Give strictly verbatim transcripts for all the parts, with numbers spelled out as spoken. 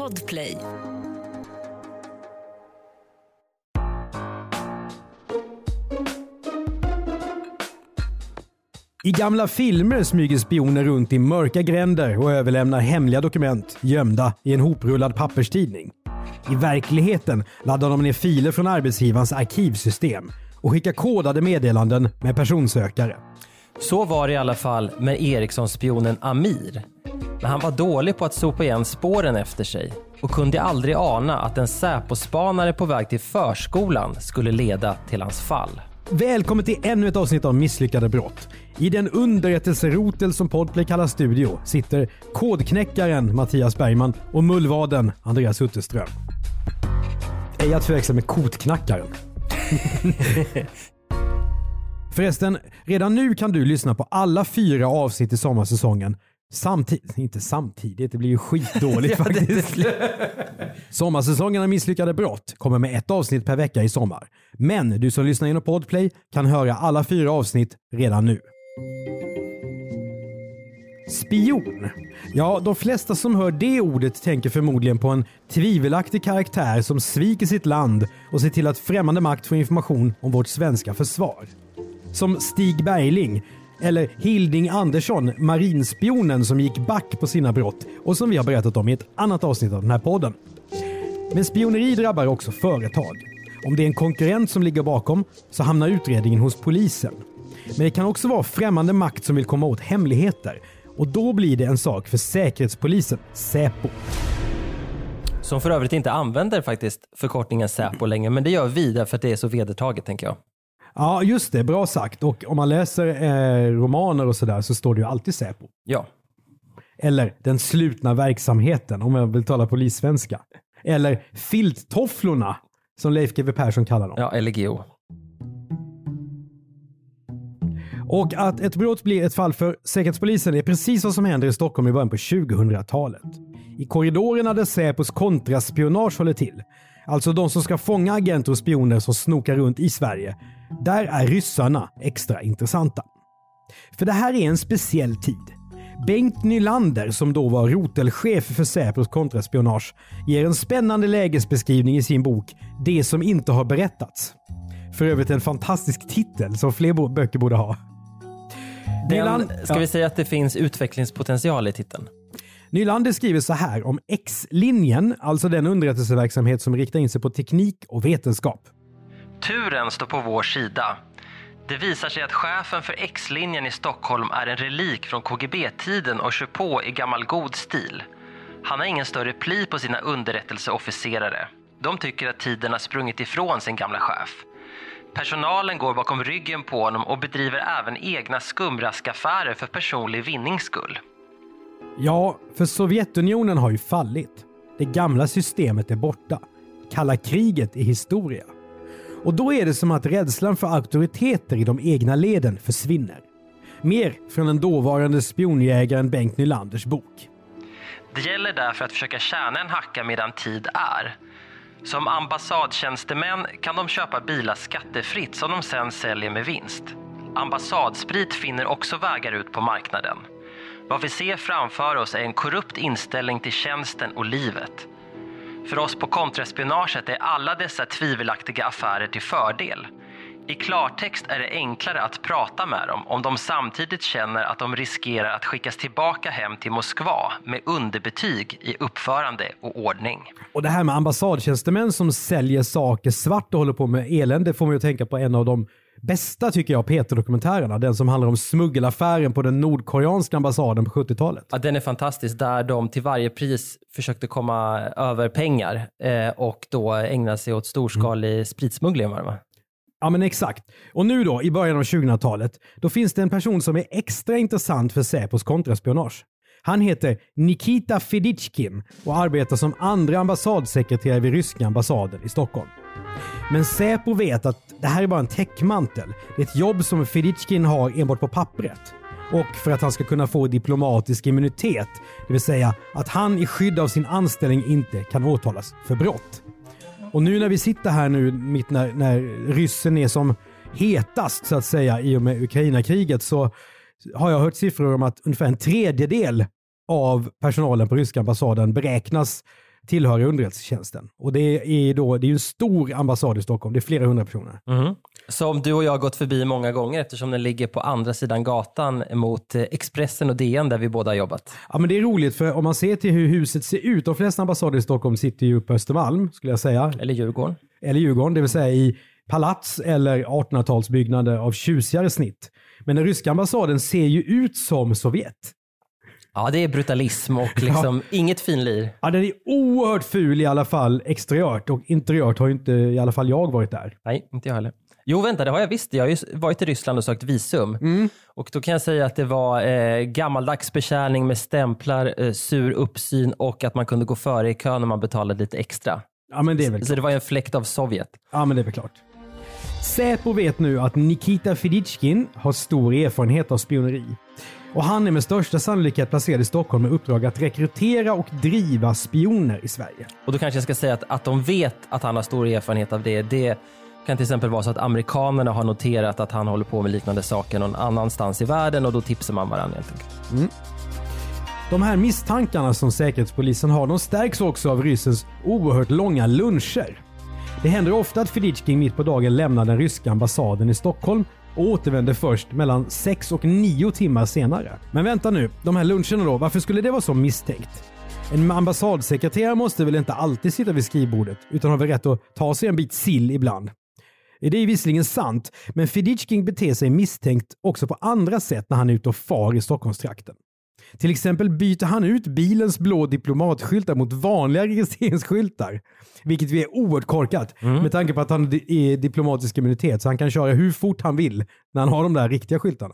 Podplay. I gamla filmer smyger spioner runt i mörka gränder och överlämnar hemliga dokument gömda i en hoprullad papperstidning. I verkligheten laddar de ner filer från arbetsgivarens arkivsystem och skickar kodade meddelanden med personsökare. Så var det i alla fall med Ericsson-spionen Amir. Men han var dålig på att sopa igen spåren efter sig och kunde aldrig ana att en Säpo-spanare på väg till förskolan skulle leda till hans fall. Välkommen till ännu ett avsnitt av Misslyckade brott. I den underrättelserotel som Podplay kallar studio sitter kodknäckaren Mattias Bergman och mullvaden Andreas Utterström. Ej att förväxla med kotknackaren. Förresten, redan nu kan du lyssna på alla fyra avsnitt i sommarsäsongen. Samtidigt, inte samtidigt, det blir ju skitdåligt faktiskt. Sommarsäsongen av Misslyckade brott kommer med ett avsnitt per vecka i sommar. Men du som lyssnar in på Podplay kan höra alla fyra avsnitt redan nu. Spion. Ja, de flesta som hör det ordet tänker förmodligen på en tvivelaktig karaktär som sviker sitt land och ser till att främmande makt får information om vårt svenska försvar. Som Stig Bergling eller Hilding Andersson, marinspionen som gick back på sina brott och som vi har berättat om i ett annat avsnitt av den här podden. Men spioneri drabbar också företag. Om det är en konkurrent som ligger bakom så hamnar utredningen hos polisen. Men det kan också vara främmande makt som vill komma åt hemligheter. Och då blir det en sak för säkerhetspolisen, Säpo. Som för övrigt inte använder faktiskt förkortningen Säpo längre, men det gör vi därför att det är så vedertaget, tänker jag. Ja, just det. Bra sagt. Och om man läser eh, romaner och sådär så står det ju alltid Säpo. Ja. Eller den slutna verksamheten, om jag vill tala polissvenska. Eller filttofflorna, som Leif G W Persson kallar dem. Ja, eller G O. Och att ett brott blir ett fall för säkerhetspolisen är precis vad som händer i Stockholm i början på tjugohundratalet. I korridorerna där Säpos kontraspionage håller till, alltså de som ska fånga agenter och spioner som snokar runt i Sverige, där är ryssarna extra intressanta. För det här är en speciell tid. Bengt Nylander, som då var rotelchef för Säpos kontraspionage, ger en spännande lägesbeskrivning i sin bok Det som inte har berättats. För övrigt en fantastisk titel som fler böcker borde ha. Den, Nyland, ska ja. vi säga att det finns utvecklingspotential i titeln? Nylander skriver så här om X-linjen, alltså den underrättelseverksamhet som riktar in sig på teknik och vetenskap. Turen står på vår sida. Det visar sig att chefen för X-linjen i Stockholm är en relik från K G B-tiden och kör på i gammal god stil. Han har ingen större pli på sina underrättelseofficerare. De tycker att tiden har sprungit ifrån sin gamla chef. Personalen går bakom ryggen på honom och bedriver även egna skumraskaffärer för personlig vinnings skull. Ja, för Sovjetunionen har ju fallit. Det gamla systemet är borta. Kalla kriget är historia. Och då är det som att rädslan för auktoriteter i de egna leden försvinner. Mer från den dåvarande spionjägaren Bengt Nylanders bok. Det gäller därför att försöka tjäna en hacka medan tid är. Som ambassadtjänstemän kan de köpa bilar skattefritt som de sen säljer med vinst. Ambassadsprit finner också vägar ut på marknaden. Vad vi ser framför oss är en korrupt inställning till tjänsten och livet. För oss på kontraspionaget är alla dessa tvivelaktiga affärer till fördel. I klartext är det enklare att prata med dem om de samtidigt känner att de riskerar att skickas tillbaka hem till Moskva med underbetyg i uppförande och ordning. Och det här med ambassadtjänstemän som säljer saker svart och håller på med elände får man ju tänka på en av de bästa, tycker jag, Peter-dokumentärerna. Den som handlar om smuggelaffären på den nordkoreanska ambassaden på sjuttiotalet. Ja, den är fantastisk, där de till varje pris försökte komma över pengar eh, och då ägna sig åt storskalig mm. spritsmuggling, va? Ja, men exakt. Och nu då, i början av tjugohundratalet, då finns det en person som är extra intressant för Säpos kontraspionage. Han heter Nikita Feditchkin och arbetar som andra ambassadsekreterare vid ryska ambassaden i Stockholm. Men Säpo vet att det här är bara en täckmantel. Det är ett jobb som Feditchkin har enbart på pappret. Och för att han ska kunna få diplomatisk immunitet, det vill säga att han i skydd av sin anställning inte kan åtalas för brott. Och nu när vi sitter här nu mitt när, när ryssen är som hetast så att säga i och med Ukraina-kriget, så har jag hört siffror om att ungefär en tredjedel av personalen på ryska ambassaden beräknas tillhör underrättelsetjänsten. Och det är då det är en stor ambassad i Stockholm. Det är flera hundra personer. Mm. Som du och jag har gått förbi många gånger eftersom den ligger på andra sidan gatan mot Expressen och D N där vi båda har jobbat. Ja, men det är roligt för om man ser till hur huset ser ut. De flesta ambassader i Stockholm sitter ju på Östermalm skulle jag säga. Eller Djurgården. Eller Djurgården, det vill säga i palats eller artonhundratalsbyggnader av tjusigare snitt. Men den ryska ambassaden ser ju ut som Sovjet. Ja, det är brutalism och liksom ja. inget finlir. Ja, den är oerhört ful i alla fall exteriört och interiört har ju inte i alla fall jag varit där. Nej, inte jag heller. Jo, vänta, det har jag visst. Jag har ju varit i Ryssland och sökt visum. Mm. Och då kan jag säga att det var eh, gammaldags betjäning med stämplar, eh, sur uppsyn och att man kunde gå före i kön när man betalade lite extra. Ja, men det är väl så, klart. Så det var en fläkt av Sovjet. Ja, men det är väl klart. Säpo vet nu att Nikita Feditjkin har stor erfarenhet av spioneri. Och han är med största sannolikhet placerad i Stockholm med uppdrag att rekrytera och driva spioner i Sverige. Och då kanske jag ska säga att, att de vet att han har stor erfarenhet av det. Det kan till exempel vara så att amerikanerna har noterat att han håller på med liknande saker någon annanstans i världen och då tipsar man varandra helt enkelt. Mm. De här misstankarna som säkerhetspolisen har, de stärks också av ryssens oerhört långa luncher. Det händer ofta att Feditjkin mitt på dagen lämnar den ryska ambassaden i Stockholm och återvänder först mellan sex och nio timmar senare. Men vänta nu, de här luncherna då, varför skulle det vara så misstänkt? En ambassadsekreterare måste väl inte alltid sitta vid skrivbordet utan har väl rätt att ta sig en bit sill ibland. Det är visserligen sant, men Feditjkin beter sig misstänkt också på andra sätt när han är ute och far i Stockholmstrakten. Till exempel byter han ut bilens blå diplomatskyltar mot vanliga registreringsskyltar. Vilket vi är oerhört korkat mm. med tanke på att han är diplomatisk immunitet så han kan köra hur fort han vill när han har de där riktiga skyltarna.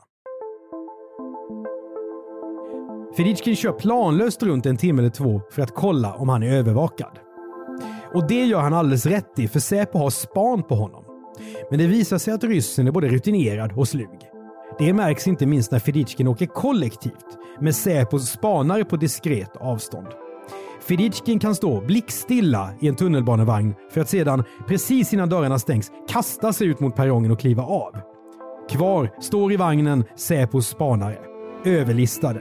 Feditjkin kör planlöst runt en timme eller två för att kolla om han är övervakad. Och det gör han alldeles rätt i för Säpo har span på honom. Men det visar sig att ryssen är både rutinerad och slug. Det märks inte minst när Feditjkin åker kollektivt med Säpos spanare på diskret avstånd. Feditjkin kan stå blickstilla i en tunnelbanevagn för att sedan, precis innan dörrarna stängs, kasta sig ut mot perrongen och kliva av. Kvar står i vagnen Säpos spanare, överlistade.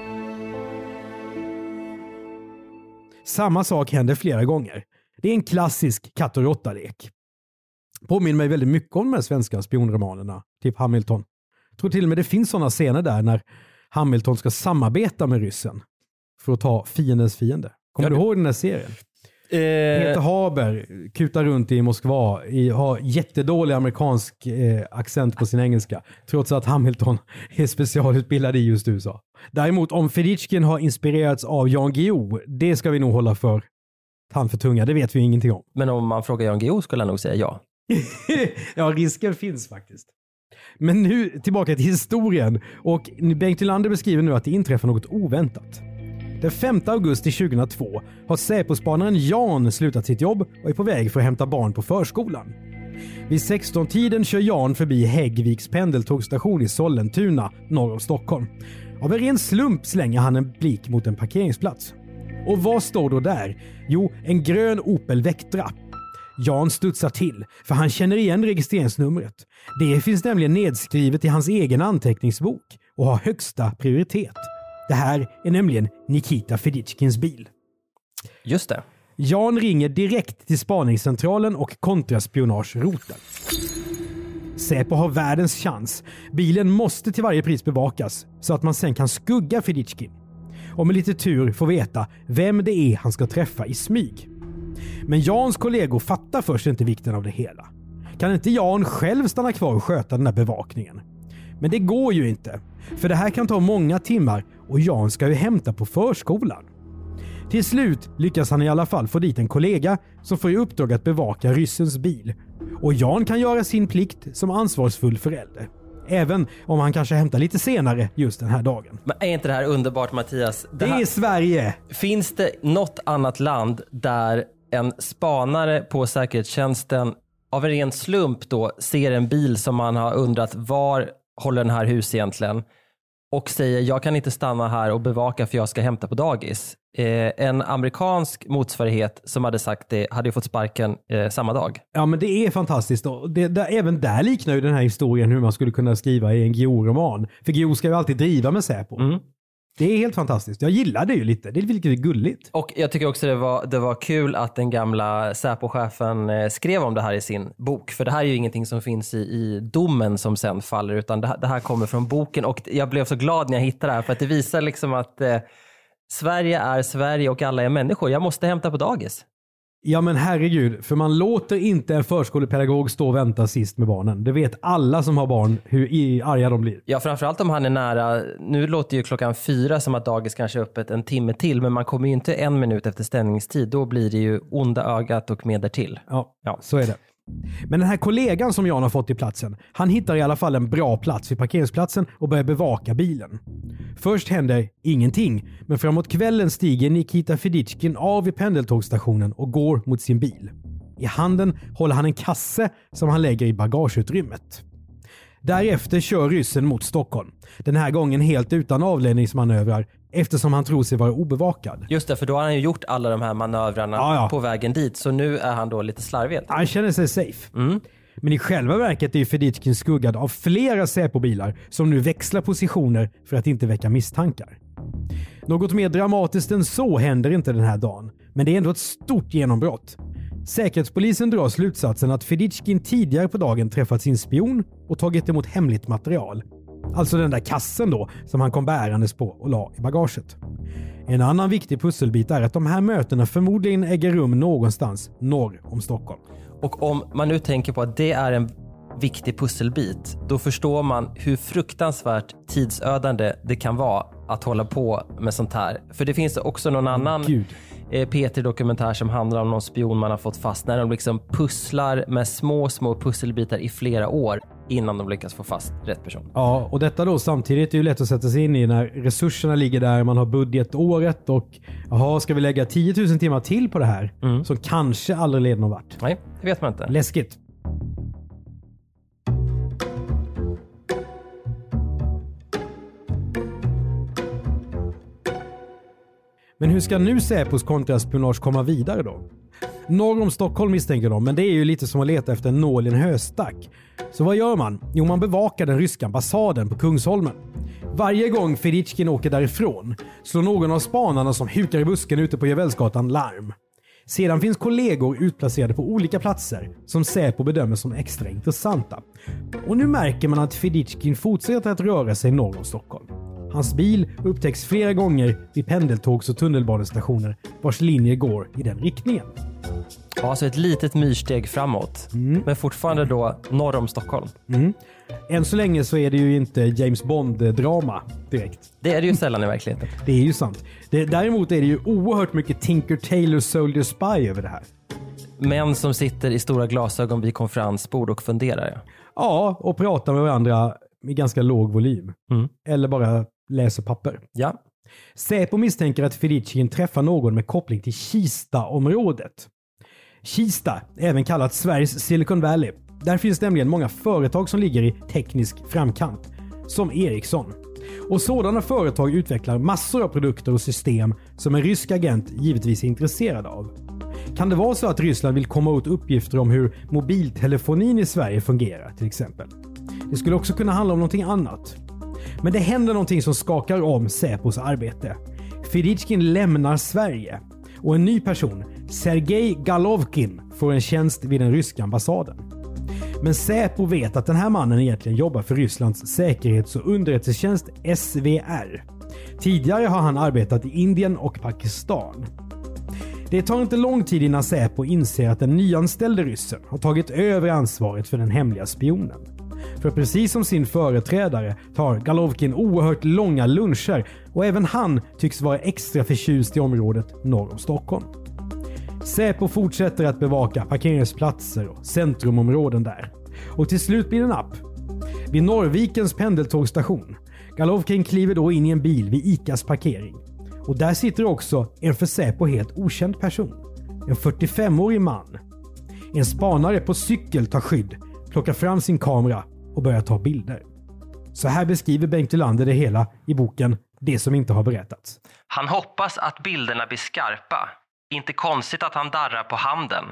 Samma sak händer flera gånger. Det är en klassisk katt- och råttalek. Påminner mig väldigt mycket om de här svenska spionromanerna, typ Hamilton. Jag tror till och med det finns sådana scener där när Hamilton ska samarbeta med ryssen för att ta fiendens fiende. Kommer ja, du ihåg den här serien? Eh... Peter Haber kutar runt i Moskva, i, har jättedålig amerikansk eh, accent på sin engelska, trots att Hamilton är specialutbildad i just U S A. Däremot om Feditjkin har inspirerats av Jan Guillou, det ska vi nog hålla för hand för tunga, det vet vi ingenting om. Men om man frågar Jan Guillou skulle han nog säga ja. Ja, risken finns faktiskt. Men nu tillbaka till historien och Bengt Nylander beskriver nu att det inträffar något oväntat. Den femte augusti tjugohundratvå har Säpo-spanaren Jan slutat sitt jobb och är på väg för att hämta barn på förskolan. Vid sexton-tiden kör Jan förbi Häggviks pendeltågstation i Sollentuna, norr om Stockholm. Av en ren slump slänger han en blick mot en parkeringsplats. Och vad står då där? Jo, en grön Opel Vectra. Jan studsar till, för han känner igen registreringsnumret. Det finns nämligen nedskrivet i hans egen anteckningsbok och har högsta prioritet. Det här är nämligen Nikita Feditjkins bil. Just det. Jan ringer direkt till spaningscentralen och kontraspionageroten. Säpo har världens chans. Bilen måste till varje pris bevakas så att man sen kan skugga Feditjkin. Och med lite tur får veta vem det är han ska träffa i smyg. Men Jans kollegor fattar först inte vikten av det hela. Kan inte Jan själv stanna kvar och sköta den här bevakningen? Men det går ju inte. För det här kan ta många timmar och Jan ska ju hämta på förskolan. Till slut lyckas han i alla fall få dit en kollega som får i uppdrag att bevaka ryssens bil. Och Jan kan göra sin plikt som ansvarsfull förälder. Även om han kanske hämtar lite senare just den här dagen. Men är inte det här underbart, Mattias? Det, det här... är Sverige! Finns det något annat land där en spanare på säkerhetstjänsten av en ren slump då ser en bil som man har undrat var håller den här hus egentligen och säger jag kan inte stanna här och bevaka för jag ska hämta på dagis. Eh, en amerikansk motsvarighet som hade sagt det hade ju fått sparken eh, samma dag. Ja, men det är fantastiskt. Det, det, även där liknar ju den här historien hur man skulle kunna skriva i en Guillou-roman. För Guillou ska ju alltid driva med Säpo. Mm. Det är helt fantastiskt. Jag gillar det ju lite. Det är lite gulligt. Och jag tycker också det var, det var kul att den gamla Säpo-chefen skrev om det här i sin bok. För det här är ju ingenting som finns i, i domen som sen faller, utan det, det här kommer från boken. Och jag blev så glad när jag hittade det här, för att det visar liksom att eh, Sverige är Sverige och alla är människor. Jag måste hämta på dagis. Ja men herregud, för man låter inte en förskolepedagog stå och vänta sist med barnen. Det vet alla som har barn hur arga de blir. Ja, framförallt om han är nära. Nu låter ju klockan fyra som att dagis kanske är öppet en timme till, men man kommer ju inte en minut efter stängningstid. Då blir det ju onda ögat och mer till. Ja, ja, så är det. Men den här kollegan som Jan har fått i platsen, han hittar i alla fall en bra plats vid parkeringsplatsen och börjar bevaka bilen. Först händer ingenting, men framåt kvällen stiger Nikita Feditjkin av vid pendeltågsstationen och går mot sin bil. I handen håller han en kasse som han lägger i bagageutrymmet. Därefter kör ryssen mot Stockholm. Den här gången helt utan avledningsmanövrar, eftersom han tror sig vara obevakad. Just det, för då har han ju gjort alla de här manövrarna ja, ja. på vägen dit. Så nu är han då lite slarvig. Han känner sig safe. Mm. Men i själva verket är ju Feditjkin skuggad av flera Säpo-bilar som nu växlar positioner för att inte väcka misstankar. Något mer dramatiskt än så händer inte den här dagen. Men det är ändå ett stort genombrott. Säkerhetspolisen drar slutsatsen att Feditjkin tidigare på dagen träffat sin spion och tagit emot hemligt material. Alltså den där kassen då som han kom bärandes på och la i bagaget. En annan viktig pusselbit är att de här mötena förmodligen äger rum någonstans norr om Stockholm. Och om man nu tänker på att det är en viktig pusselbit, då förstår man hur fruktansvärt tidsödande det kan vara att hålla på med sånt här. För det finns också någon annan Gud. P tre-dokumentär som handlar om någon spion man har fått fast, när de liksom pusslar med små, små pusselbitar i flera år innan de lyckas få fast rätt person. Ja, och detta då samtidigt är ju lätt att sätta sig in i när resurserna ligger där, man har budgetåret och jaha, ska vi lägga tio tusen timmar till på det här mm. som kanske aldrig leder någon vart. Nej, det vet man inte. Läskigt. Men hur ska nu Säpos kontraspionage komma vidare då? Norr om Stockholm misstänker de, men det är ju lite som att leta efter en nål i en höstack. Så vad gör man? Jo, man bevakar den ryska ambassaden på Kungsholmen. Varje gång Feditjkin åker därifrån slår någon av spanarna som hukar i busken ute på Gevelsgatan larm. Sedan finns kollegor utplacerade på olika platser som Säpo bedömer som extra intressanta. Och nu märker man att Feditjkin fortsätter att röra sig norr om Stockholm. Hans bil upptäcks flera gånger vid pendeltågs- och tunnelbanestationer vars linjer går i den riktningen. Ja, så ett litet myrsteg framåt. Mm. Men fortfarande då norr om Stockholm. Mm. Än så länge så är det ju inte James Bond-drama direkt. Det är det ju sällan i verkligheten. Det är ju sant. Det, däremot är det ju oerhört mycket Tinker Tailor Soldier Spy över det här. Män som sitter i stora glasögon vid konferensbord och funderar. Ja, och pratar med varandra med ganska låg volym. Mm. Eller bara läser papper. Ja. Säpo misstänker att Feditjkin träffar någon med koppling till Kista-området. Kista, även kallat Sveriges Silicon Valley. Där finns nämligen många företag som ligger i teknisk framkant, som Ericsson. Och sådana företag utvecklar massor av produkter och system som en rysk agent givetvis är intresserad av. Kan det vara så att Ryssland vill komma åt uppgifter om hur mobiltelefonin i Sverige fungerar till exempel? Det skulle också kunna handla om någonting annat. Men det händer någonting som skakar om Säpos arbete. Feditjkin lämnar Sverige och en ny person, Sergej Galovkin, får en tjänst vid den ryska ambassaden. Men Säpo vet att den här mannen egentligen jobbar för Rysslands säkerhets- och underrättelsetjänst S V R. Tidigare har han arbetat i Indien och Pakistan. Det tar inte lång tid innan Säpo inser att den nyanställde ryssen har tagit över ansvaret för den hemliga spionen. För precis som sin företrädare tar Galovkin oerhört långa luncher och även han tycks vara extra förtjust i området norr om Stockholm. Säpo fortsätter att bevaka parkeringsplatser och centrumområden där. Och till slut blir det en app. Vid Norrvikens pendeltågstation. Galovkin kliver då in i en bil vid ICAs parkering. Och där sitter också en för Säpo helt okänd person. En fyrtiofemårig man. En spanare på cykel tar skydd, plockar fram sin kamera och börjar ta bilder. Så här beskriver Bengt Ylander det hela i boken Det som inte har berättats. Han hoppas att bilderna blir skarpa. Inte konstigt att han darrar på handen.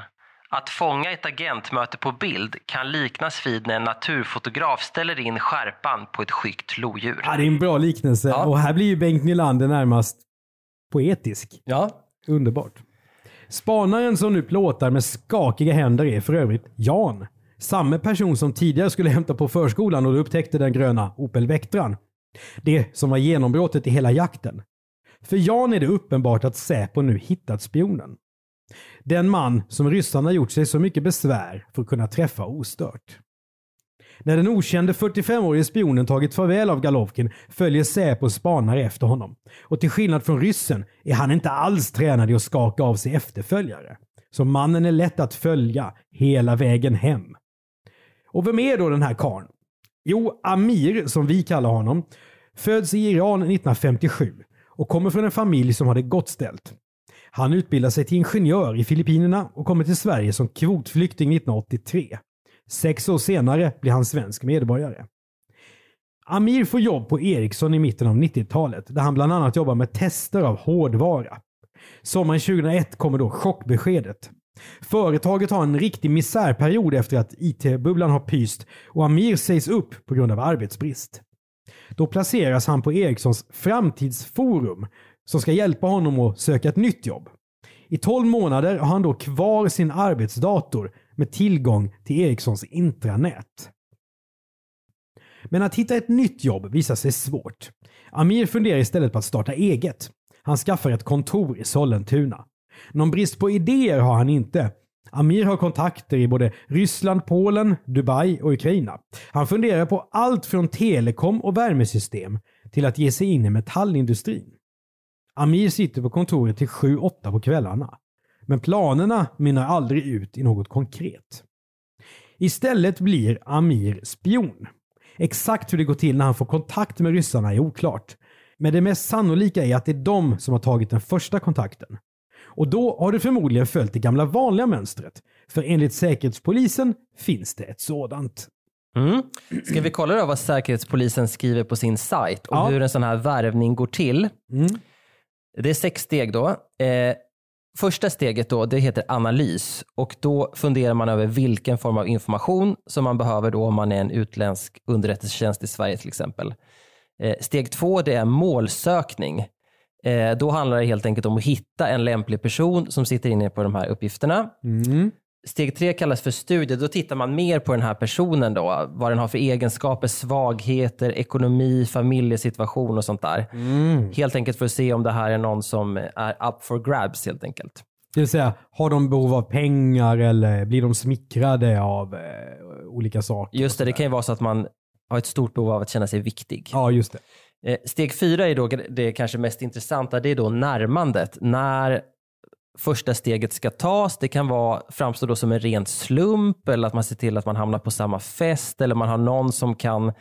Att fånga ett agentmöte på bild kan liknas vid när en naturfotograf ställer in skärpan på ett skyggt lodjur. Ja, det är en bra liknelse. Ja. Och här blir ju Bengt Nylander närmast poetisk. Ja. Underbart. Spanaren som nu plåtar med skakiga händer är för övrigt Jan. Samma person som tidigare skulle hämta på förskolan och upptäckte den gröna Opel Vectran. Det som var genombrottet i hela jakten. För Jan är det uppenbart att Säpo nu hittat spionen. Den man som ryssarna gjort sig så mycket besvär för att kunna träffa ostört. När den okände fyrtiofemårige spionen tagit farväl av Galovkin följer Säpo spanare efter honom. Och till skillnad från ryssen är han inte alls tränad i att skaka av sig efterföljare. Så mannen är lätt att följa hela vägen hem. Och vem är då den här karln? Jo, Amir, som vi kallar honom, föds i Iran nittonhundrafemtiosju och kommer från en familj som har det gott ställt. Han utbildar sig till ingenjör i Filippinerna och kommer till Sverige som kvotflykting nittonhundraåttiotre. Sex år senare blir han svensk medborgare. Amir får jobb på Ericsson i mitten av nittiotalet där han bland annat jobbar med tester av hårdvara. Sommaren tjugohundraett kommer då chockbeskedet. Företaget har en riktig misärperiod efter att I T-bubblan har pyst och Amir sägs upp på grund av arbetsbrist. Då placeras han på Ericssons framtidsforum som ska hjälpa honom att söka ett nytt jobb. I tolv månader har han då kvar sin arbetsdator med tillgång till Ericssons intranät. Men att hitta ett nytt jobb visar sig svårt. Amir funderar istället på att starta eget. Han skaffar ett kontor i Sollentuna. Någon brist på idéer har han inte. Amir har kontakter i både Ryssland, Polen, Dubai och Ukraina. Han funderar på allt från telekom och värmesystem till att ge sig in i metallindustrin. Amir sitter på kontoret till sju åtta på kvällarna. Men planerna mynnar aldrig ut i något konkret. Istället blir Amir spion. Exakt hur det går till när han får kontakt med ryssarna är oklart. Men det mest sannolika är att det är de som har tagit den första kontakten. Och då har det förmodligen följt det gamla vanliga mönstret. För enligt Säkerhetspolisen finns det ett sådant. Mm. Ska vi kolla då vad Säkerhetspolisen skriver på sin sajt och ja. hur en sån här värvning går till? Mm. Det är sex steg då. Eh, första steget då, det heter analys. Och då funderar man över vilken form av information som man behöver då om man är en utländsk underrättelsetjänst i Sverige till exempel. Eh, steg två, det är målsökning. Eh, då handlar det helt enkelt om att hitta en lämplig person som sitter inne på de här uppgifterna. Mm. Steg tre kallas för studie. Då tittar man mer på den här personen då. Vad den har för egenskaper, svagheter, ekonomi, familjesituation och sånt där. Mm. Helt enkelt för att se om det här är någon som är up for grabs helt enkelt. Det vill säga, har de behov av pengar eller blir de smickrade av eh, olika saker? Just det, det kan ju vara så att man har ett stort behov av att känna sig viktig. Ja, just det. Eh, steg fyra är då det kanske mest intressanta. Det är då närmandet. När första steget ska tas. Det kan vara, framstå då som en ren slump eller att man ser till att man hamnar på samma fest eller man har någon som kan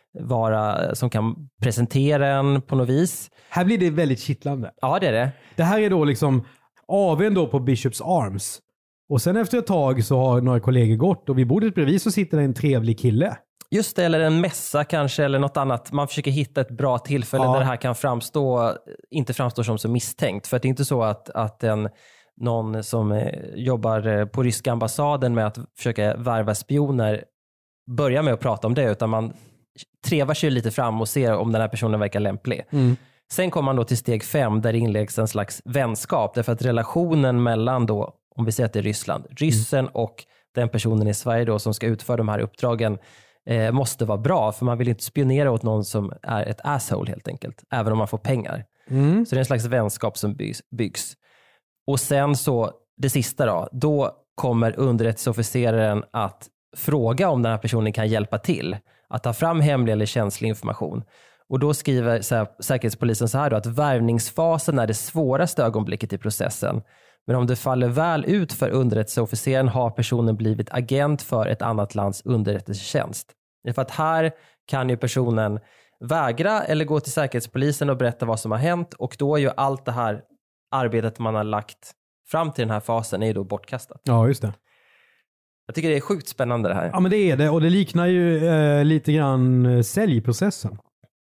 vara, som kan presentera en på något vis. Här blir det väldigt kittlande. Ja, det är det. Det här är då liksom aven då på Bishops Arms. Och sen efter ett tag så har några kollegor gått och vid bordet bredvid så sitter det en trevlig kille. Just det, eller en mässa kanske eller något annat. Man försöker hitta ett bra tillfälle ja. där det här kan framstå, inte framstå som så misstänkt. För det är inte så att, att en, någon som jobbar på ryska ambassaden med att försöka värva spioner börjar med att prata om det, utan man trevar sig lite fram och ser om den här personen verkar lämplig. Mm. Sen kommer man då till steg fem där det inläggs en slags vänskap. Därför att relationen mellan då, om vi säger att det är Ryssland, ryssen mm. och den personen i Sverige då som ska utföra de här uppdragen eh, måste vara bra. För man vill inte spionera åt någon som är ett asshole helt enkelt. Även om man får pengar. Mm. Så det är en slags vänskap som byggs, byggs. Och sen så, det sista då, då kommer underrättelseofficeraren att fråga om den här personen kan hjälpa till. Att ta fram hemlig eller känslig information. Och då skriver så här, Säkerhetspolisen så här då, att värvningsfasen är det svåraste ögonblicket i processen. Men om det faller väl ut för underrättelseofficeren har personen blivit agent för ett annat lands underrättelsetjänst. För att här kan ju personen vägra eller gå till Säkerhetspolisen och berätta vad som har hänt. Och då är ju allt det här arbetet man har lagt fram till den här fasen är ju då bortkastat. Ja, just det. Jag tycker det är sjukt spännande det här. Ja, men det är det. Och det liknar ju eh, lite grann eh, säljprocessen.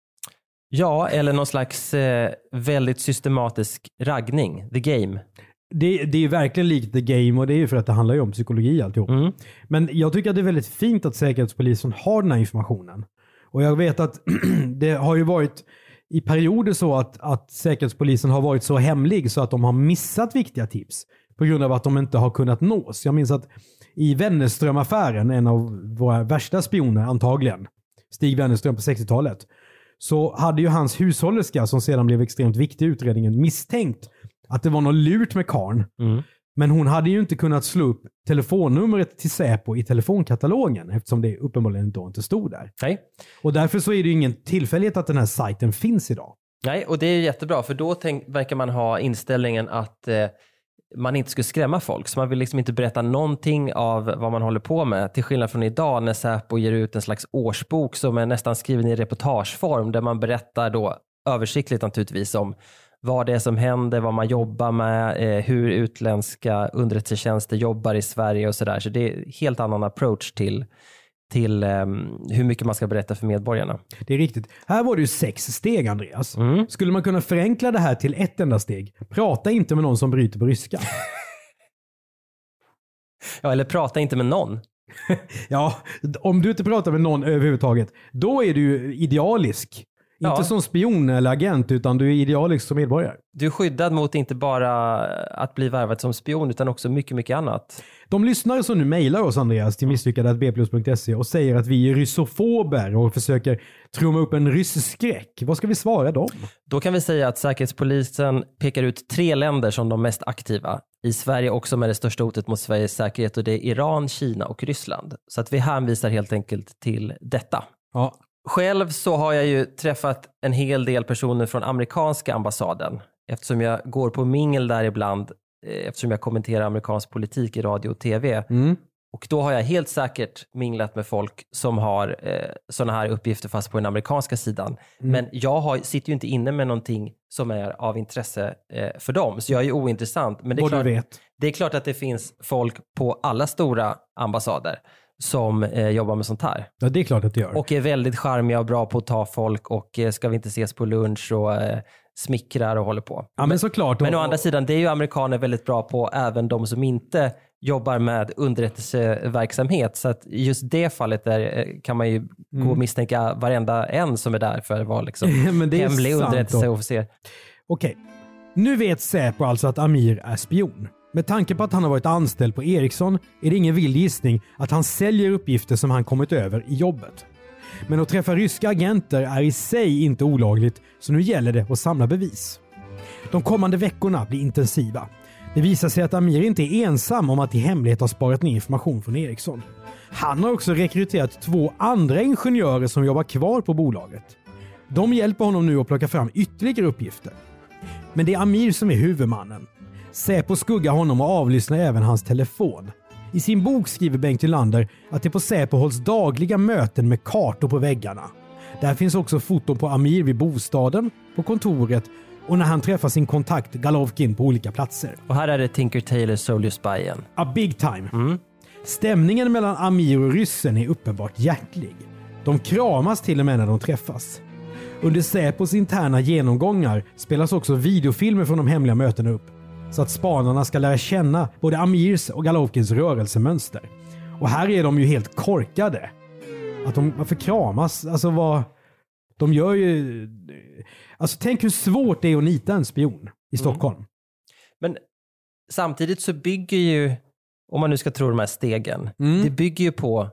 Ja, eller någon slags eh, väldigt systematisk raggning. The game. Det, det är verkligen likt The Game och det är ju för att det handlar ju om psykologi alltihop. Mm. Men jag tycker att det är väldigt fint att Säkerhetspolisen har den här informationen. Och jag vet att det har ju varit i perioder så att, att Säkerhetspolisen har varit så hemlig så att de har missat viktiga tips på grund av att de inte har kunnat nås. Jag minns att i Wennerström-affären, en av våra värsta spioner antagligen, Stig Wennerström på sextiotalet, så hade ju hans hushållerska, som sedan blev extremt viktig i utredningen, misstänkt att det var något lurt med karn. Mm. Men hon hade ju inte kunnat slå upp telefonnumret till Säpo i telefonkatalogen eftersom det uppenbarligen då inte stod där. Nej. Och därför så är det ju ingen tillfällighet att den här sajten finns idag. Nej, och det är jättebra för då tänk, verkar man ha inställningen att eh, man inte skulle skrämma folk. Så man vill liksom inte berätta någonting av vad man håller på med. Till skillnad från idag när Säpo ger ut en slags årsbok som är nästan skriven i reportageform där man berättar då översiktligt naturligtvis om vad det är som händer, vad man jobbar med, eh, hur utländska underrättelsetjänster jobbar i Sverige och sådär. Så det är en helt annan approach till, till eh, hur mycket man ska berätta för medborgarna. Det är riktigt. Här var det ju sex steg, Andreas. Mm. Skulle man kunna förenkla det här till ett enda steg? Prata inte med någon som bryter på ryska. Ja, eller prata inte med någon. Ja, om du inte pratar med någon överhuvudtaget, då är du ju idealisk. Ja. Inte som spion eller agent, utan du är idealisk som medborgare. Du är skyddad mot inte bara att bli värvad som spion, utan också mycket, mycket annat. De lyssnare som nu mejlar oss, Andreas, till misslyckade at b plus punkt se och säger att vi är ryssofober och försöker trumma upp en rysskräck. Vad ska vi svara dem? Då kan vi säga att Säkerhetspolisen pekar ut tre länder som de mest aktiva. I Sverige också med det största hotet mot Sveriges säkerhet, och det är Iran, Kina och Ryssland. Så att vi hänvisar helt enkelt till detta. Ja. Själv så har jag ju träffat en hel del personer från amerikanska ambassaden eftersom jag går på mingel där ibland eftersom jag kommenterar amerikansk politik i radio och tv. Mm. Och då har jag helt säkert minglat med folk som har eh, sådana här uppgifter fast på den amerikanska sidan. Mm. Men jag har, sitter ju inte inne med någonting som är av intresse eh, för dem. Så jag är ju ointressant. Men det är, klart, vet. det är klart att det finns folk på alla stora ambassader som eh, jobbar med sånt här. Ja, det är klart att det gör. Och är väldigt charmiga och bra på att ta folk och eh, ska vi inte ses på lunch och eh, smickrar och håller på. Ja, men såklart. Men å andra sidan, det är ju amerikaner väldigt bra på, även de som inte jobbar med underrättelseverksamhet. Så att just det fallet där kan man ju mm. gå och misstänka varenda en som är där för att vara liksom hemlig underrättelseofficer. Okej, nu vet Säpo alltså att Amir är spion. Med tanke på att han har varit anställd på Ericsson är det ingen vild gissning att han säljer uppgifter som han kommit över i jobbet. Men att träffa ryska agenter är i sig inte olagligt, så nu gäller det att samla bevis. De kommande veckorna blir intensiva. Det visar sig att Amir inte är ensam om att i hemlighet ha sparat ner information från Ericsson. Han har också rekryterat två andra ingenjörer som jobbar kvar på bolaget. De hjälper honom nu att plocka fram ytterligare uppgifter. Men det är Amir som är huvudmannen. Säpo skuggar honom och avlyssnar även hans telefon. I sin bok skriver Bengt Nylander att det på Säpo hålls dagliga möten med kartor på väggarna. Där finns också foton på Amir vid bostaden, på kontoret och när han träffar sin kontakt Galovkin på olika platser. Och här är det Tinker Tailor Soldier Spy igen. A big time. Mm. Stämningen mellan Amir och ryssen är uppenbart hjärtlig. De kramas till och med när de träffas. Under Säpos interna genomgångar spelas också videofilmer från de hemliga mötena upp, så att spanarna ska lära känna både Amirs och Galovkins rörelsemönster. Och här är de ju helt korkade. Att de, varför kramas? Alltså vad... De gör ju... Alltså tänk hur svårt det är att nita en spion i Stockholm. Mm. Men samtidigt så bygger ju, om man nu ska tro de här stegen, mm. det bygger ju på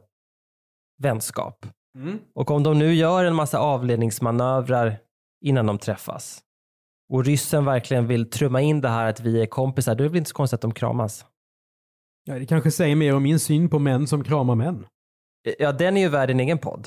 vänskap. Mm. Och om de nu gör en massa avledningsmanövrar innan de träffas och ryssen verkligen vill trumma in det här att vi är kompisar, då är det väl inte så konstigt att de kramas. Ja, det kanske säger mer om min syn på män som kramar män. Ja, den är ju värd en egen podd.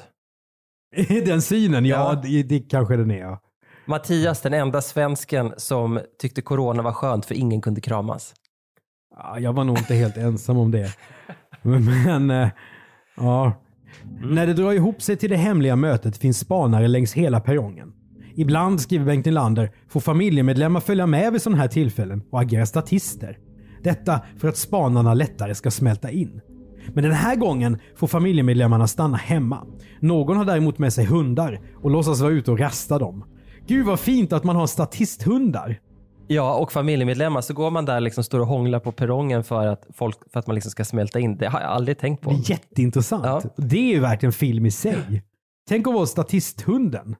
Den synen, ja, ja. Det, det kanske den är, ja. Mattias, den enda svensken som tyckte corona var skönt för ingen kunde kramas. Ja, jag var nog inte helt ensam om det. Men, men ja. Mm. När det drar ihop sig till det hemliga mötet finns spanare längs hela perrongen. Ibland, skriver Bengt Nylander, får familjemedlemmar följa med vid sådana här tillfällen och agera statister. Detta för att spanarna lättare ska smälta in. Men den här gången får familjemedlemmarna stanna hemma. Någon har däremot med sig hundar och låtsas vara ute och rasta dem. Gud vad fint att man har statisthundar. Ja, och familjemedlemmar, så går man där liksom står och hånglar på perrongen för att, folk, för att man liksom ska smälta in. Det har jag aldrig tänkt på. Det är jätteintressant. Ja. Det är ju verkligen film i sig. Tänk att vara statisthunden.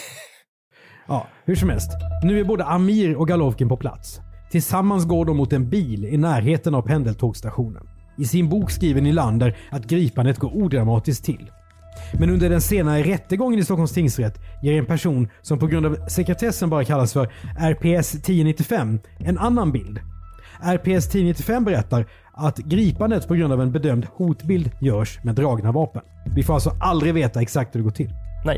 Ja, hur som helst. Nu är både Amir och Galovkin på plats. Tillsammans går de mot en bil i närheten av pendeltågstationen. I sin bok skriver Nylander att gripandet går odramatiskt till. Men under den senare rättegången i Stockholms tingsrätt ger en person som på grund av sekretessen bara kallas för R P S tio nittiofem en annan bild. R P S tio nittiofem berättar att gripandet på grund av en bedömd hotbild görs med dragna vapen. Vi får alltså aldrig veta exakt hur det går till. Nej.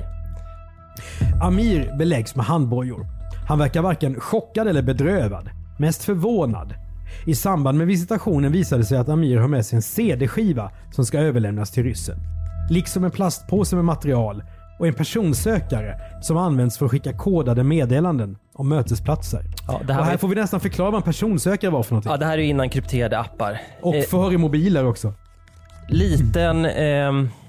Amir beläggs med handbojor. Han verkar varken chockad eller bedrövad. Mest förvånad. I samband med visitationen visade det sig att Amir har med sig en C D-skiva som ska överlämnas till ryssen. Liksom en plastpåse med material och en personsökare som används för att skicka kodade meddelanden om mötesplatser. Ja, det här och här var... får vi nästan förklara vad en personsökare var för någonting. Ja, det här är ju innan krypterade appar. Och för i mobiler också. Liten eh,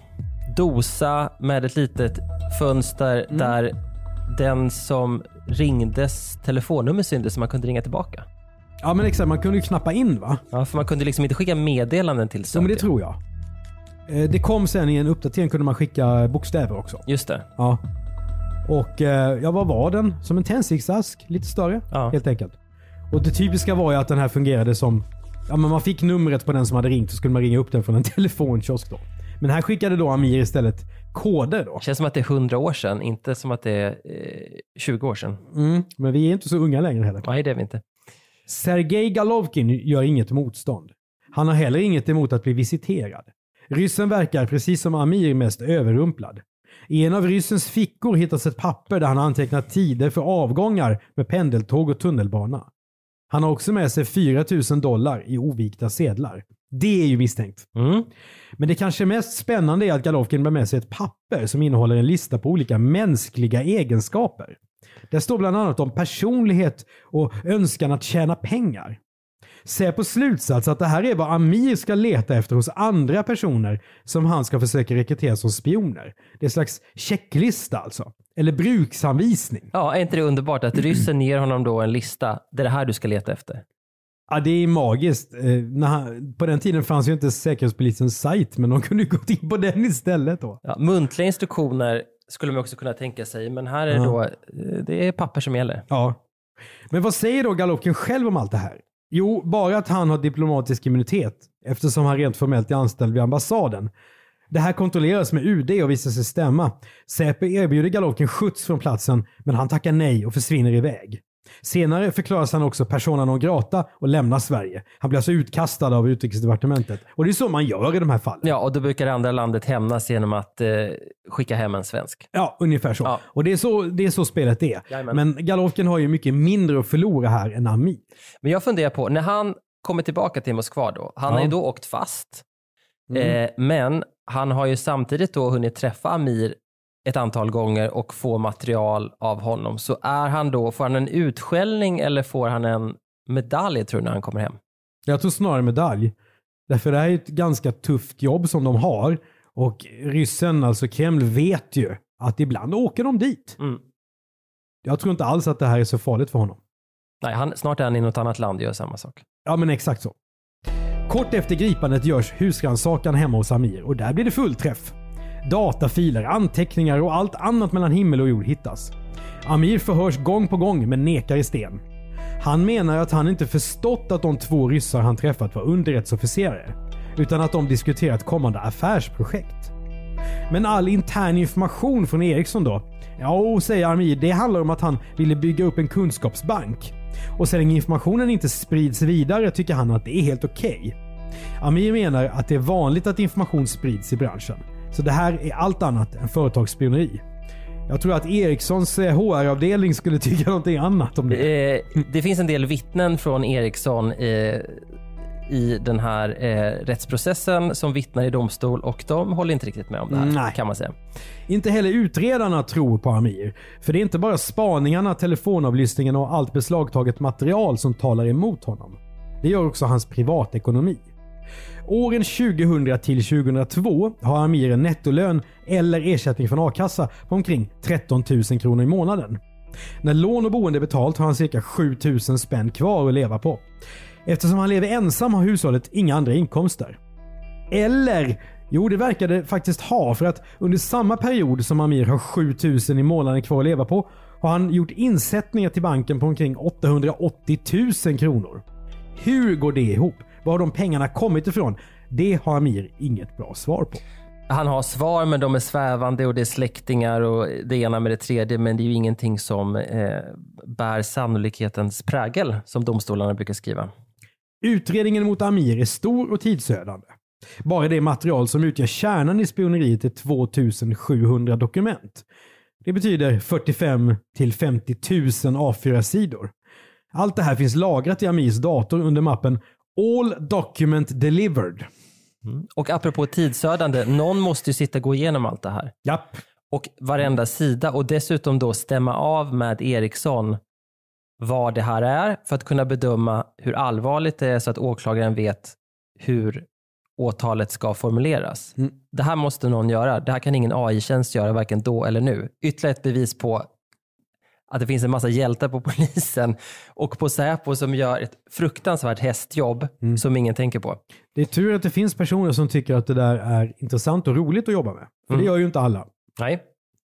dosa med ett litet fönster mm. där den som ringdes telefonnummer syntes så man kunde ringa tillbaka. Ja, men exakt. Man kunde ju knappa in, va? Ja, för man kunde liksom inte skicka meddelanden till sökare. Ja, men det tror jag. Det kom sen i en uppdatering kunde man skicka bokstäver också. Just det. Ja. Och ja, vad var den? Som en tändsticksask, lite större, ja. Helt enkelt. Och det typiska var ju att den här fungerade som, ja, men man fick numret på den som hade ringt och skulle man ringa upp den från en telefonkiosk då. Men här skickade då Amir istället koder då. Det känns som att det är hundra år sedan, inte som att det är eh, tjugo år sedan. Mm, men vi är inte så unga längre heller. Nej, det är vi inte. Sergej Galovkin gör inget motstånd. Han har heller inget emot att bli visiterad. Ryssen verkar precis som Amir mest överrumplad. I en av ryssens fickor hittas ett papper där han har antecknat tider för avgångar med pendeltåg och tunnelbana. Han har också med sig fyra tusen dollar i ovikta sedlar. Det är ju misstänkt. Mm. Men det kanske mest spännande är att Galovkin bär med sig ett papper som innehåller en lista på olika mänskliga egenskaper. Det står bland annat om personlighet och önskan att tjäna pengar. Se på slutsats att det här är vad Amir ska leta efter hos andra personer som han ska försöka rekrytera som spioner. Det är en slags checklista alltså. Eller bruksanvisning. Ja, är inte det underbart att ryssen ger honom då en lista? Det är det här du ska leta efter. Ja, det är magiskt. På den tiden fanns ju inte Säkerhetspolisens sajt, men de kunde ju gått in på den istället då. Ja, muntliga instruktioner skulle man också kunna tänka sig, men här är det då, det är papper som gäller. Ja. Men vad säger då Galovkin själv om allt det här? Jo, bara att han har diplomatisk immunitet eftersom han rent formellt är anställd vid ambassaden. Det här kontrolleras med U D och visar sig stämma. Säpo erbjuder Galovkin skjuts från platsen, men han tackar nej och försvinner iväg. Senare förklaras han också persona non grata och lämnar Sverige. Han blir alltså utkastad av utrikesdepartementet. Och det är så man gör i de här fallen. Ja, och då brukar det andra landet hämnas genom att eh, skicka hem en svensk. Ja, ungefär så. Ja. Och det är så, det är så spelet är. Jajamän. Men Galovkin har ju mycket mindre att förlora här än Amir. Men jag funderar på, när han kommer tillbaka till Moskva då, han ja. har ju då åkt fast. Mm. Eh, men han har ju samtidigt då hunnit träffa Amir ett antal gånger och få material av honom. Så är han då, får han en utskällning eller får han en medalj tror du när han kommer hem? Jag tror snarare medalj. Därför det här är ett ganska tufft jobb som de har. Och ryssen, alltså Kreml, vet ju att ibland åker de dit. Mm. Jag tror inte alls att det här är så farligt för honom. Nej, han, snart är han i något annat land och gör samma sak. Ja, men exakt så. Kort efter gripandet görs husrannsakan hemma hos Amir och där blir det fullträff. Datafiler, anteckningar och allt annat mellan himmel och jord hittas. Amir förhörs gång på gång men nekar i sten. Han menar att han inte förstått att de två ryssar han träffat var underrättsofficerare, utan att de diskuterat kommande affärsprojekt. Men all intern information från Ericsson då? Ja, säger Amir, det handlar om att han ville bygga upp en kunskapsbank. Och så länge informationen inte sprids vidare tycker han att det är helt okej. Okay. Amir menar att det är vanligt att information sprids i branschen. Så det här är allt annat än företagsspioneri. Jag tror att Ericssons H R-avdelning skulle tycka någonting annat om det. Eh, det finns en del vittnen från Ericsson eh, i den här eh, rättsprocessen som vittnar i domstol och de håller inte riktigt med om det här. Nej. Kan man säga. Inte heller utredarna tror på Amir. För det är inte bara spaningarna, telefonavlyssningen och allt beslagtaget material som talar emot honom. Det gör också hans privatekonomi. Åren tjugohundra till tjugohundratvå har Amir en nettolön eller ersättning från a-kassa på omkring tretton tusen kronor i månaden. När lån och boende är betalt har han cirka sju tusen spänn kvar att leva på. Eftersom han lever ensam har hushållet inga andra inkomster. Eller, jo det verkar det faktiskt ha, för att under samma period som Amir har sju tusen i månaden kvar att leva på har han gjort insättningar till banken på omkring åttahundraåttio tusen kronor. Hur går det ihop? Var har de pengarna kommit ifrån? Det har Amir inget bra svar på. Han har svar, men de är svävande och det är släktingar och det ena med det tredje, men det är ju ingenting som eh, bär sannolikhetens prägel som domstolarna brukar skriva. Utredningen mot Amir är stor och tidsödande. Bara det material som utgör kärnan i spioneriet är tvåtusensjuhundra dokument. Det betyder fyrtiofem till femtio tusen A fyra sidor. Allt det här finns lagrat i Amirs dator under mappen All Document Delivered. Mm. Och apropå tidsödande, någon måste ju sitta och gå igenom allt det här. Japp. Och varenda sida, och dessutom då stämma av med Eriksson vad det här är för att kunna bedöma hur allvarligt det är så att åklagaren vet hur åtalet ska formuleras. Mm. Det här måste någon göra. Det här kan ingen A I-tjänst göra varken då eller nu. Ytterligare ett bevis på att det finns en massa hjältar på polisen och på Säpo som gör ett fruktansvärt hästjobb mm. som ingen tänker på. Det är tur att det finns personer som tycker att det där är intressant och roligt att jobba med. För mm. det gör ju inte alla. Nej.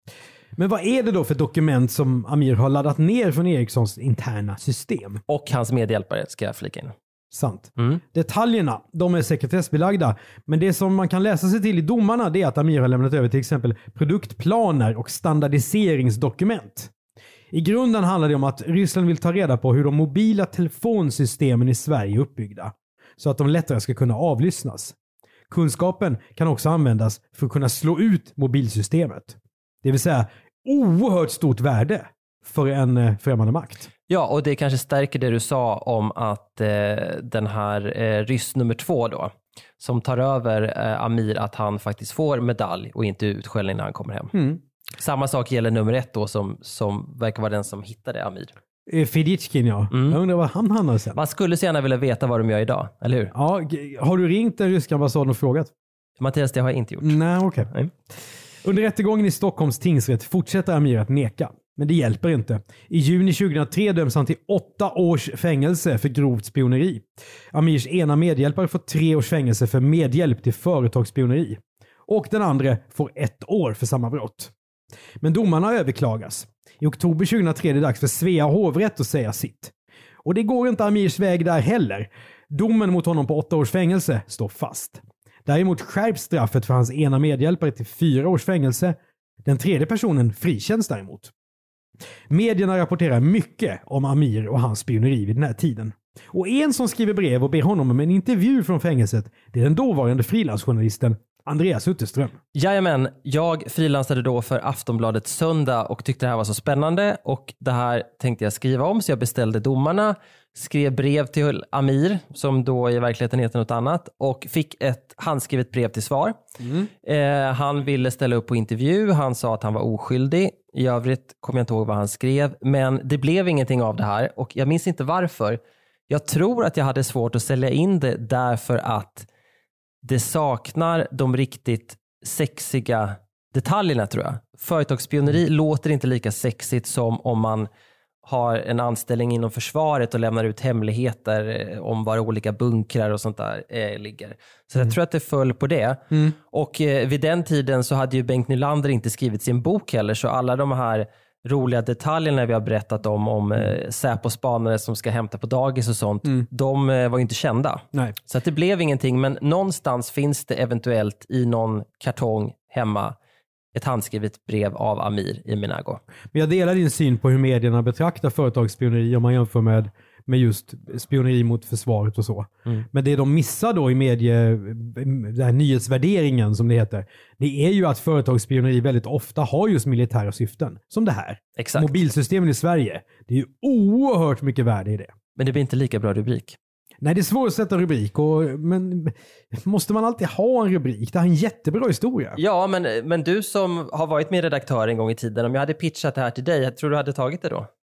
Men vad är det då för dokument som Amir har laddat ner från Erikssons interna system? Och hans medhjälpare ska jag flika in. Sant. Mm. Detaljerna, de är sekretessbelagda. Men det som man kan läsa sig till i domarna, det är att Amir har lämnat över till exempel produktplaner och standardiseringsdokument. I grunden handlar det om att Ryssland vill ta reda på hur de mobila telefonsystemen i Sverige är uppbyggda, så att de lättare ska kunna avlyssnas. Kunskapen kan också användas för att kunna slå ut mobilsystemet. Det vill säga oerhört stort värde för en främmande makt. Ja, och det kanske stärker det du sa om att eh, den här eh, ryss nummer två då, som tar över eh, Amir, att han faktiskt får medalj och inte utskällning när han kommer hem. Mm. Samma sak gäller nummer ett då, som, som verkar vara den som hittade Amir. Feditchkin, ja. Mm. Jag undrar vad han hamnade sen. Man skulle så gärna vilja veta vad de gör idag, eller hur? Ja, har du ringt den ryska ambassaden och frågat? Mattias, det har jag inte gjort. Nej, okej. Okay. Under rättegången i Stockholms tingsrätt fortsätter Amir att neka. Men det hjälper inte. I juni tjugohundratre döms han till åtta års fängelse för grovt spioneri. Amirs ena medhjälpare får tre års fängelse för medhjälp till företagsspioneri. Och den andra får ett år för samma brott. Men domarna överklagas. I oktober tjugohundratre är det dags för Svea hovrätt att säga sitt. Och det går inte Amirs väg där heller. Domen mot honom på åtta års fängelse står fast. Däremot skärps straffet för hans ena medhjälpare till fyra års fängelse. Den tredje personen frikänns däremot. Medierna rapporterar mycket om Amir och hans spioneri vid den här tiden. Och en som skriver brev och ber honom om en intervju från fängelset, det är den dåvarande frilansjournalisten Andreas Utterström. Jajamän, jag frilansade då för Aftonbladet Söndag och tyckte det här var så spännande, och det här tänkte jag skriva om, så jag beställde domarna, skrev brev till Amir, som då i verkligheten heter något annat, och fick ett handskrivet brev till svar. Mm. Eh, han ville ställa upp på intervju, han sa att han var oskyldig. I övrigt kommer jag inte ihåg vad han skrev, men det blev ingenting av det här, och jag minns inte varför. Jag tror att jag hade svårt att sälja in det därför att det saknar de riktigt sexiga detaljerna, tror jag. Företagsspioneri mm. låter inte lika sexigt som om man har en anställning inom försvaret och lämnar ut hemligheter om var olika bunkrar och sånt där eh, ligger. Så mm. jag tror att det föll på det. Mm. Och eh, vid den tiden så hade ju Bengt Nylander inte skrivit sin bok heller, så alla de här roliga detaljerna vi har berättat om, om eh, Säpo-spanare som ska hämta på dagis och sånt, mm. de eh, var ju inte kända. Nej. Så att det blev ingenting, men någonstans finns det eventuellt i någon kartong hemma ett handskrivet brev av Amir i min ägo. Men jag delar din syn på hur medierna betraktar företagsspioneri om man jämför med, med just spioneri mot försvaret och så. Mm. Men det de missar då i medie, den här nyhetsvärderingen som det heter, det är ju att företagsspioneri väldigt ofta har just militära syften. Som det här. Exakt. Mobilsystemen i Sverige, det är ju oerhört mycket värde i det. Men det blir inte lika bra rubrik. Nej, det är svårt att sätta rubrik, och, men måste man alltid ha en rubrik? Det är en jättebra historia. Ja, men, men du som har varit med redaktör en gång i tiden, om jag hade pitchat det här till dig, jag tror du hade tagit det då?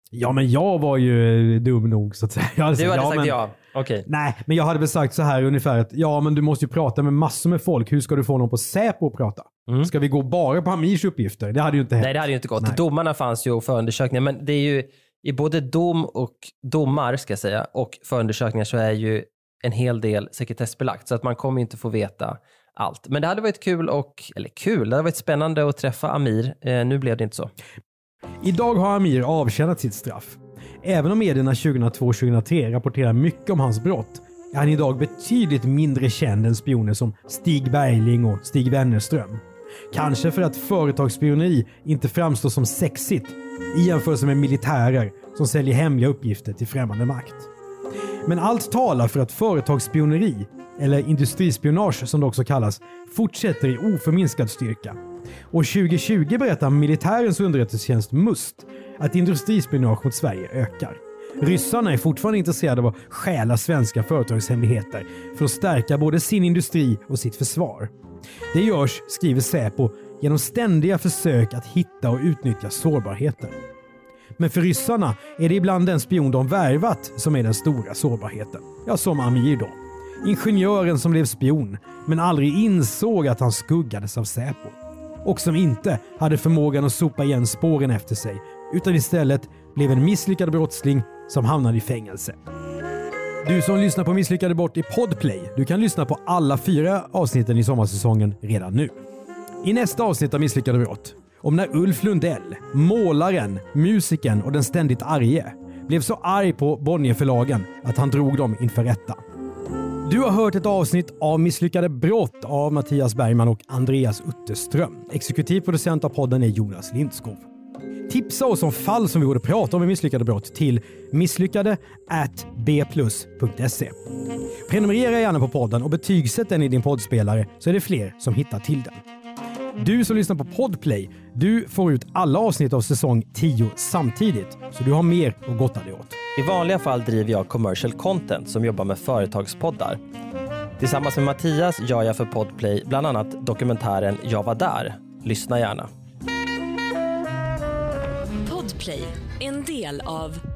Ja, men jag var ju dum nog så att säga. Jag hade du hade ja, sagt men, ja. Okej. Okay. Nej, men jag hade väl sagt så här ungefär att ja, men du måste ju prata med massor med folk. Hur ska du få någon på Säpo att prata? Mm. Ska vi gå bara på Amirs uppgifter? Det hade ju inte hänt. Nej, det hade ju inte gått. Nej. Domarna fanns ju och förundersökningar, men det är ju i både dom och domar ska jag säga och förundersökningar så är ju en hel del sekretessbelagt så att man kommer inte få veta allt. Men det hade varit kul och, eller kul, det hade varit spännande att träffa Amir. Eh, nu blev det inte så. Idag har Amir avtjänat sitt straff. Även om medierna tjugohundratvå tjugohundratre rapporterar mycket om hans brott är han idag betydligt mindre känd än spioner som Stig Bergling och Stig Wennerström. Kanske för att företagsspioneri inte framstår som sexigt i jämförelse med militärer som säljer hemliga uppgifter till främmande makt. Men allt talar för att företagsspioneri, eller industrispionage som det också kallas, fortsätter i oförminskad styrka. Och tjugo tjugo berättar militärens underrättelsetjänst Must att industrispionage mot Sverige ökar. Ryssarna är fortfarande intresserade av att stjäla svenska företagshemligheter för att stärka både sin industri och sitt försvar. Det görs, skriver Säpo, genom ständiga försök att hitta och utnyttja sårbarheter. Men för ryssarna är det ibland den spion de värvat som är den stora sårbarheten. Ja, som Amir då. Ingenjören som blev spion, men aldrig insåg att han skuggades av Säpo. Och som inte hade förmågan att sopa igen spåren efter sig, utan istället blev en misslyckad brottsling som hamnade i fängelse. Du som lyssnar på Misslyckade brott i Podplay, du kan lyssna på alla fyra avsnitten i sommarsäsongen redan nu. I nästa avsnitt av Misslyckade brott, om när Ulf Lundell, målaren, musikern och den ständigt arge, blev så arg på Bonnierförlagen att han drog dem inför rätta. Du har hört ett avsnitt av Misslyckade brott av Mattias Bergman och Andreas Utterström. Exekutivproducent av podden är Jonas Lindskov. Tipsa oss om fall som vi borde prata om i Misslyckade brott till misslyckade at b plus punkt se. Prenumerera gärna på podden och betygsätt den i din poddspelare så är det fler som hittar till den. Du som lyssnar på Podplay, du får ut alla avsnitt av säsong tio samtidigt, så du har mer att gotta dig åt. I vanliga fall driver jag commercial content som jobbar med företagspoddar. Tillsammans med Mattias gör jag för Podplay bland annat dokumentären Jag var där. Lyssna gärna. Podplay, en del av